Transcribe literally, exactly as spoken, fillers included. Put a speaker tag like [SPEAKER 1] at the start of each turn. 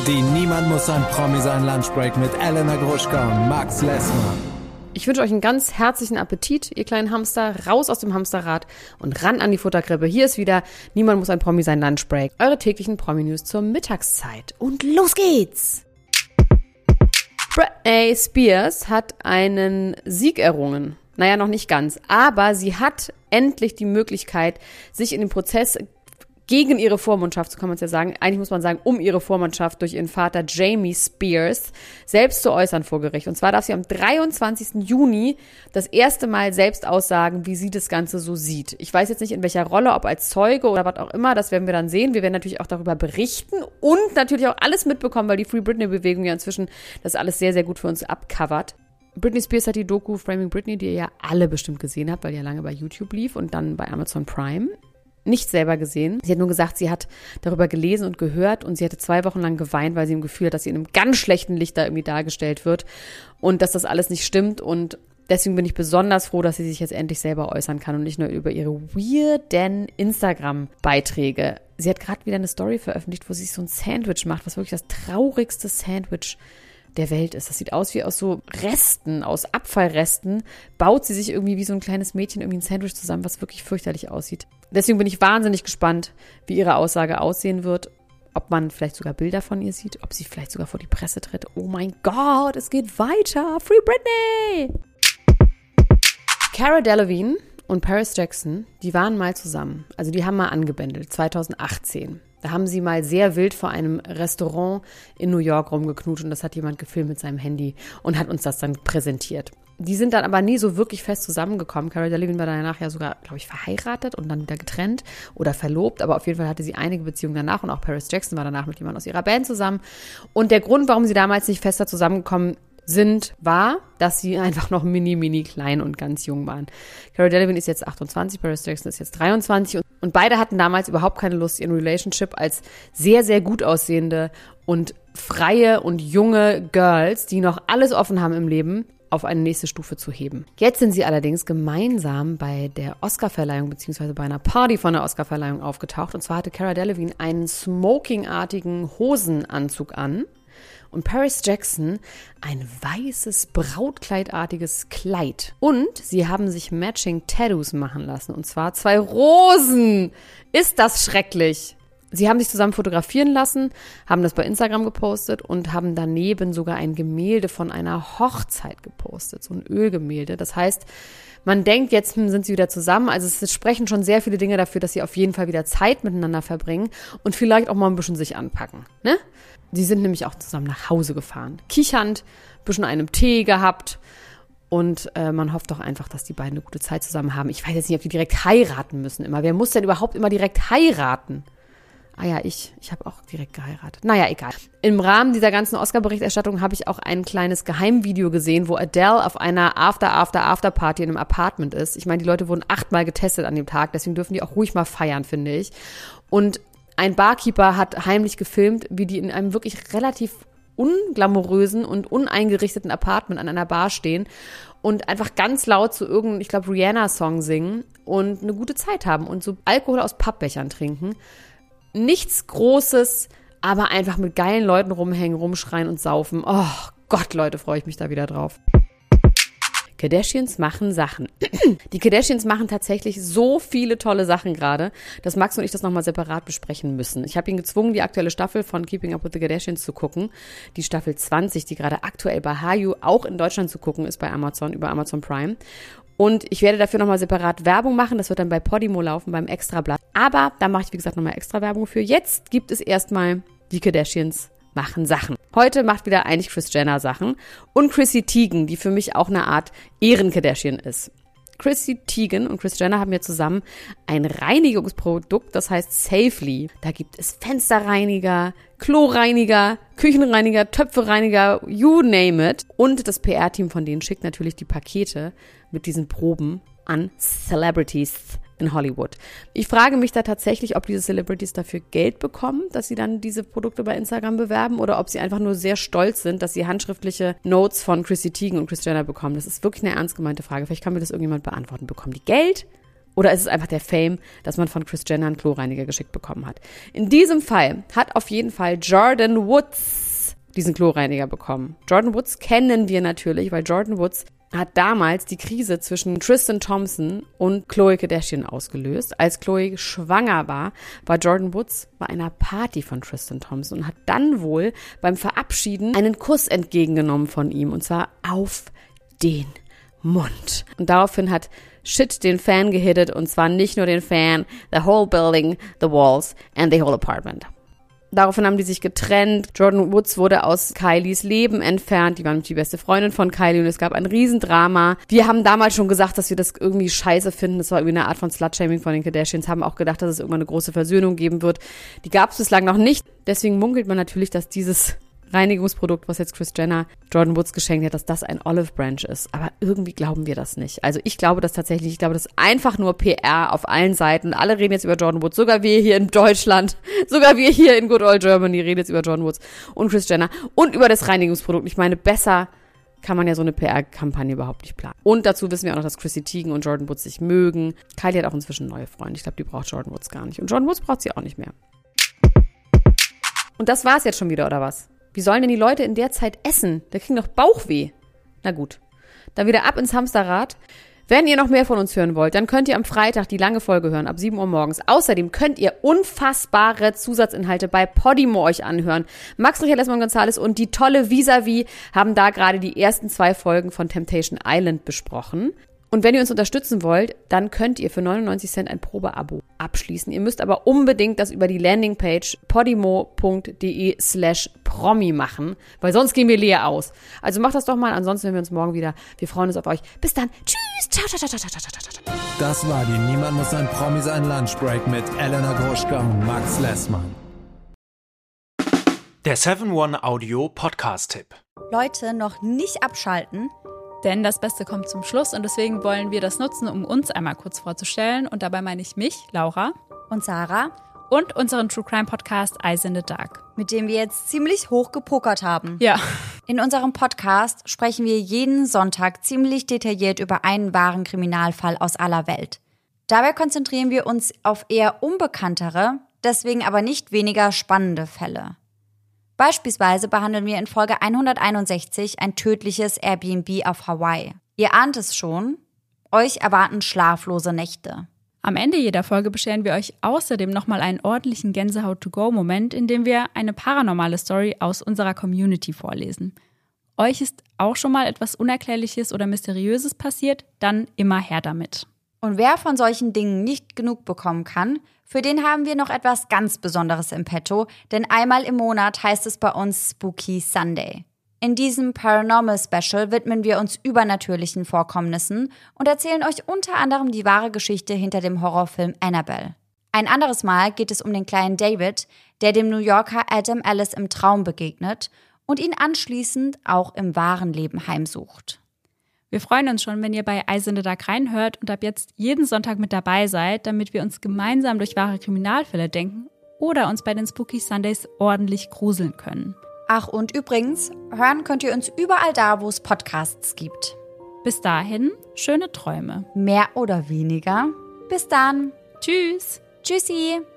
[SPEAKER 1] Die Niemand muss ein Promi sein Lunchbreak mit Elena Gruschka und Max Lessmann.
[SPEAKER 2] Ich wünsche euch einen ganz herzlichen Appetit, ihr kleinen Hamster. Raus aus dem Hamsterrad und ran an die Futterkrippe. Hier ist wieder Niemand muss ein Promi sein Lunchbreak. Eure täglichen Promi-News zur Mittagszeit. Und los geht's! Britney Spears hat einen Sieg errungen. Naja, noch nicht ganz. Aber sie hat endlich die Möglichkeit, sich in den Prozess gegen ihre Vormundschaft, so kann man es ja sagen, eigentlich muss man sagen, um ihre Vormundschaft durch ihren Vater Jamie Spears selbst zu äußern vor Gericht. Und zwar darf sie am dreiundzwanzigsten Juni das erste Mal selbst aussagen, wie sie das Ganze so sieht. Ich weiß jetzt nicht, in welcher Rolle, ob als Zeuge oder was auch immer, das werden wir dann sehen. Wir werden natürlich auch darüber berichten und natürlich auch alles mitbekommen, weil die Free Britney-Bewegung ja inzwischen das alles sehr, sehr gut für uns abcovert. Britney Spears hat die Doku Framing Britney, die ihr ja alle bestimmt gesehen habt, weil die ja lange bei YouTube lief und dann bei Amazon Prime, nicht selber gesehen. Sie hat nur gesagt, sie hat darüber gelesen und gehört und sie hatte zwei Wochen lang geweint, weil sie im Gefühl hat, dass sie in einem ganz schlechten Licht da irgendwie dargestellt wird und dass das alles nicht stimmt. Und deswegen bin ich besonders froh, dass sie sich jetzt endlich selber äußern kann und nicht nur über ihre weirden Instagram-Beiträge. Sie hat gerade wieder eine Story veröffentlicht, wo sie sich so ein Sandwich macht, was wirklich das traurigste Sandwich der Welt ist. Das sieht aus wie aus so Resten, aus Abfallresten, baut sie sich irgendwie wie so ein kleines Mädchen irgendwie ein Sandwich zusammen, was wirklich fürchterlich aussieht. Deswegen bin ich wahnsinnig gespannt, wie ihre Aussage aussehen wird, ob man vielleicht sogar Bilder von ihr sieht, ob sie vielleicht sogar vor die Presse tritt. Oh mein Gott, es geht weiter. Free Britney! Cara Delevingne und Paris Jackson, die waren mal zusammen. Also die haben mal angebändelt, zweitausendachtzehn. Da haben sie mal sehr wild vor einem Restaurant in New York rumgeknutscht und das hat jemand gefilmt mit seinem Handy und hat uns das dann präsentiert. Die sind dann aber nie so wirklich fest zusammengekommen. Cara Delevingne war danach ja sogar, glaube ich, verheiratet und dann wieder getrennt oder verlobt. Aber auf jeden Fall hatte sie einige Beziehungen danach und auch Paris Jackson war danach mit jemandem aus ihrer Band zusammen. Und der Grund, warum sie damals nicht fester zusammengekommen sind, war, dass sie einfach noch mini, mini klein und ganz jung waren. Cara Delevingne ist jetzt achtundzwanzig, Paris Jackson ist jetzt dreiundzwanzig und beide hatten damals überhaupt keine Lust, ihren Relationship als sehr, sehr gut aussehende und freie und junge Girls, die noch alles offen haben im Leben, auf eine nächste Stufe zu heben. Jetzt sind sie allerdings gemeinsam bei der Oscarverleihung beziehungsweise bei einer Party von der Oscarverleihung aufgetaucht. Und zwar hatte Cara Delevingne einen smokingartigen Hosenanzug an und Paris Jackson ein weißes, brautkleidartiges Kleid. Und sie haben sich matching Tattoos machen lassen. Und zwar zwei Rosen. Ist das schrecklich? Sie haben sich zusammen fotografieren lassen, haben das bei Instagram gepostet und haben daneben sogar ein Gemälde von einer Hochzeit gepostet, so ein Ölgemälde. Das heißt, man denkt, jetzt sind sie wieder zusammen. Also es sprechen schon sehr viele Dinge dafür, dass sie auf jeden Fall wieder Zeit miteinander verbringen und vielleicht auch mal ein bisschen sich anpacken, ne? Sie sind nämlich auch zusammen nach Hause gefahren, kichernd, ein bisschen einen Tee gehabt und äh, man hofft doch einfach, dass die beiden eine gute Zeit zusammen haben. Ich weiß jetzt nicht, ob die direkt heiraten müssen immer. Wer muss denn überhaupt immer direkt heiraten? Ah ja, ich. Ich habe auch direkt geheiratet. Naja, egal. Im Rahmen dieser ganzen Oscar-Berichterstattung habe ich auch ein kleines Geheimvideo gesehen, wo Adele auf einer After-After-After-Party in einem Apartment ist. Ich meine, die Leute wurden achtmal getestet an dem Tag, deswegen dürfen die auch ruhig mal feiern, finde ich. Und ein Barkeeper hat heimlich gefilmt, wie die in einem wirklich relativ unglamourösen und uneingerichteten Apartment an einer Bar stehen und einfach ganz laut zu irgendeinem, ich glaube, Rihanna-Song singen und eine gute Zeit haben und so Alkohol aus Pappbechern trinken. Nichts Großes, aber einfach mit geilen Leuten rumhängen, rumschreien und saufen. Oh Gott, Leute, freue ich mich da wieder drauf. Kardashians machen Sachen. Die Kardashians machen tatsächlich so viele tolle Sachen gerade, dass Max und ich das nochmal separat besprechen müssen. Ich habe ihn gezwungen, die aktuelle Staffel von Keeping Up with the Kardashians zu gucken. Die Staffel zwanzig, die gerade aktuell bei Hayu auch in Deutschland zu gucken ist, bei Amazon, über Amazon Prime. Und ich werde dafür nochmal separat Werbung machen. Das wird dann bei Podimo laufen, beim Extrablatt. Aber da mache ich, wie gesagt, nochmal extra Werbung für. Jetzt gibt es erstmal die Kardashians machen Sachen. Heute macht wieder eigentlich Kris Jenner Sachen. Und Chrissy Teigen, die für mich auch eine Art Ehren-Kardashian ist. Chrissy Teigen und Kris Jenner haben ja zusammen ein Reinigungsprodukt, das heißt Safely. Da gibt es Fensterreiniger, Kloreiniger, Küchenreiniger, Töpfereiniger, you name it. Und das P R-Team von denen schickt natürlich die Pakete mit diesen Proben an Celebrities in Hollywood. Ich frage mich da tatsächlich, ob diese Celebrities dafür Geld bekommen, dass sie dann diese Produkte bei Instagram bewerben oder ob sie einfach nur sehr stolz sind, dass sie handschriftliche Notes von Chrissy Teigen und Kris Jenner bekommen. Das ist wirklich eine ernst gemeinte Frage. Vielleicht kann mir das irgendjemand beantworten. Bekommen die Geld Oder ist es einfach der Fame, dass man von Kris Jenner einen Kloreiniger geschickt bekommen hat? In diesem Fall hat auf jeden Fall Jordyn Woods diesen Kloreiniger bekommen. Jordyn Woods kennen wir natürlich, weil Jordyn Woods hat damals die Krise zwischen Tristan Thompson und Khloe Kardashian ausgelöst. Als Khloe schwanger war, war Jordyn Woods bei einer Party von Tristan Thompson und hat dann wohl beim Verabschieden einen Kuss entgegengenommen von ihm, und zwar auf den Mund. Und daraufhin hat Shit den Fan gehittet, und zwar nicht nur den Fan, the whole building, the walls and the whole apartment. Daraufhin haben die sich getrennt. Jordyn Woods wurde aus Kylies Leben entfernt. Die war nämlich die beste Freundin von Kylie und es gab ein Riesendrama. Wir haben damals schon gesagt, dass wir das irgendwie scheiße finden. Das war irgendwie eine Art von Slut-Shaming von den Kardashians. Haben auch gedacht, dass es irgendwann eine große Versöhnung geben wird. Die gab es bislang noch nicht. Deswegen munkelt man natürlich, dass dieses Reinigungsprodukt, was jetzt Kris Jenner Jordyn Woods geschenkt hat, dass das ein Olive Branch ist. Aber irgendwie glauben wir das nicht. Also ich glaube das tatsächlich. Ich glaube, das ist einfach nur P R auf allen Seiten. Alle reden jetzt über Jordyn Woods. Sogar wir hier in Deutschland, sogar wir hier in Good Old Germany reden jetzt über Jordyn Woods und Kris Jenner und über das Reinigungsprodukt. Ich meine, besser kann man ja so eine P R-Kampagne überhaupt nicht planen. Und dazu wissen wir auch noch, dass Chrissy Teigen und Jordyn Woods sich mögen. Kylie hat auch inzwischen neue Freunde. Ich glaube, die braucht Jordyn Woods gar nicht. Und Jordyn Woods braucht sie auch nicht mehr. Und das war's jetzt schon wieder, oder was? Wie sollen denn die Leute in der Zeit essen? Da kriegen doch Bauchweh. Na gut, dann wieder ab ins Hamsterrad. Wenn ihr noch mehr von uns hören wollt, dann könnt ihr am Freitag die lange Folge hören, ab sieben Uhr morgens. Außerdem könnt ihr unfassbare Zusatzinhalte bei Podimo euch anhören. Max Richard Lessmann Gonzales und die tolle Vis-a-vis haben da gerade die ersten zwei Folgen von Temptation Island besprochen. Und wenn ihr uns unterstützen wollt, dann könnt ihr für neunundneunzig Cent ein Probeabo abschließen. Ihr müsst aber unbedingt das über die Landingpage podimo.de slash promi machen, weil sonst gehen wir leer aus. Also macht das doch mal, ansonsten hören wir uns morgen wieder. Wir freuen uns auf euch. Bis dann. Tschüss. Ciao, ciao, ciao, ciao, ciao, ciao, ciao.
[SPEAKER 1] Das war die Niemand muss ein Promi sein Lunchbreak mit Elena Gruschka und Max Lessmann.
[SPEAKER 3] Der seven one Audio Podcast-Tipp.
[SPEAKER 4] Leute, noch nicht abschalten.
[SPEAKER 5] Denn das Beste kommt zum Schluss und deswegen wollen wir das nutzen, um uns einmal kurz vorzustellen. Und dabei meine ich mich, Laura
[SPEAKER 4] und Sarah
[SPEAKER 5] und unseren True Crime Podcast Eyes in the Dark,
[SPEAKER 4] mit dem wir jetzt ziemlich hoch gepokert haben.
[SPEAKER 5] Ja.
[SPEAKER 4] In unserem Podcast sprechen wir jeden Sonntag ziemlich detailliert über einen wahren Kriminalfall aus aller Welt. Dabei konzentrieren wir uns auf eher unbekanntere, deswegen aber nicht weniger spannende Fälle. Beispielsweise behandeln wir in Folge hunderteinundsechzig ein tödliches Airbnb auf Hawaii. Ihr ahnt es schon, euch erwarten schlaflose Nächte.
[SPEAKER 5] Am Ende jeder Folge bescheren wir euch außerdem nochmal einen ordentlichen Gänsehaut-to-go-Moment, in dem wir eine paranormale Story aus unserer Community vorlesen. Euch ist auch schon mal etwas Unerklärliches oder Mysteriöses passiert, dann immer her damit.
[SPEAKER 4] Und wer von solchen Dingen nicht genug bekommen kann, für den haben wir noch etwas ganz Besonderes im Petto, denn einmal im Monat heißt es bei uns Spooky Sunday. In diesem Paranormal Special widmen wir uns übernatürlichen Vorkommnissen und erzählen euch unter anderem die wahre Geschichte hinter dem Horrorfilm Annabelle. Ein anderes Mal geht es um den kleinen David, der dem New Yorker Adam Ellis im Traum begegnet und ihn anschließend auch im wahren Leben heimsucht.
[SPEAKER 5] Wir freuen uns schon, wenn ihr bei Eyes in the Dark reinhört und ab jetzt jeden Sonntag mit dabei seid, damit wir uns gemeinsam durch wahre Kriminalfälle denken oder uns bei den Spooky Sundays ordentlich gruseln können.
[SPEAKER 4] Ach, und übrigens, hören könnt ihr uns überall da, wo es Podcasts gibt.
[SPEAKER 5] Bis dahin, schöne Träume.
[SPEAKER 4] Mehr oder weniger. Bis dann.
[SPEAKER 5] Tschüss.
[SPEAKER 4] Tschüssi.